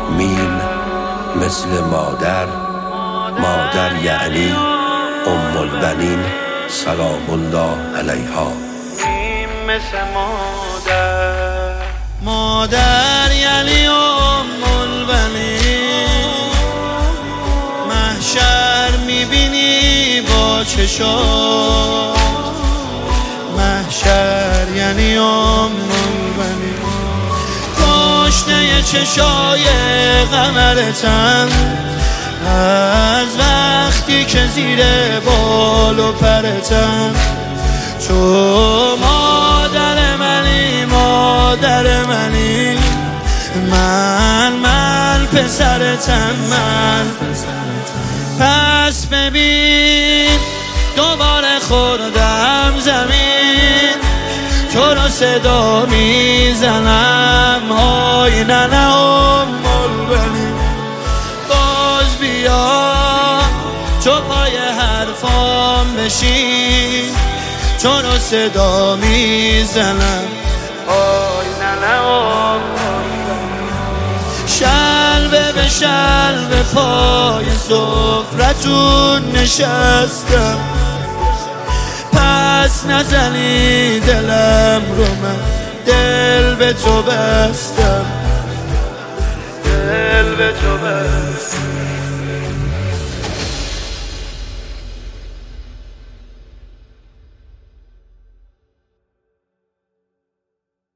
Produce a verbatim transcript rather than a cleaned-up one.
مین مثل مادر، مادر یعنی ام البنین سلام الله علیها. میم مثل مادر، مادر یعنی ام البنین، محشر میبینی با چشات، محشر یعنی ام البنین. پشته چشای قمرتن از وقتی که زیر بال و پرتن. تو مادر منی، مادر منی، من من پسرتم، من پس ببین دوباره خوردم زمین، تو رو صدا میزنم آی نه نه ام البنین. باز بیا تو پای حرفام بشین، تو رو صدا میزنم آی نه نه ام البنین. شلوه به شلوه پای سفرتون نشستم، پس نزنی دلم رو، من دل به تو بستم، دل به تو بستم.